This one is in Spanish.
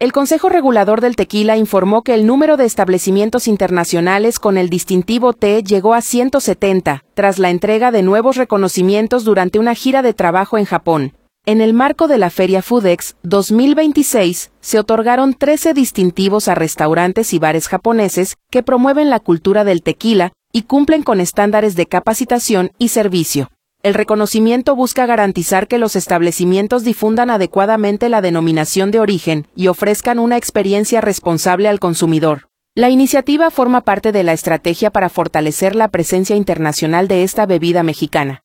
El Consejo Regulador del Tequila informó que el número de establecimientos internacionales con el distintivo T llegó a 170, tras la entrega de nuevos reconocimientos durante una gira de trabajo en Japón. En el marco de la Feria Foodex 2026, se otorgaron 13 distintivos a restaurantes y bares japoneses que promueven la cultura del tequila y cumplen con estándares de capacitación y servicio. El reconocimiento busca garantizar que los establecimientos difundan adecuadamente la denominación de origen y ofrezcan una experiencia responsable al consumidor. La iniciativa forma parte de la estrategia para fortalecer la presencia internacional de esta bebida mexicana.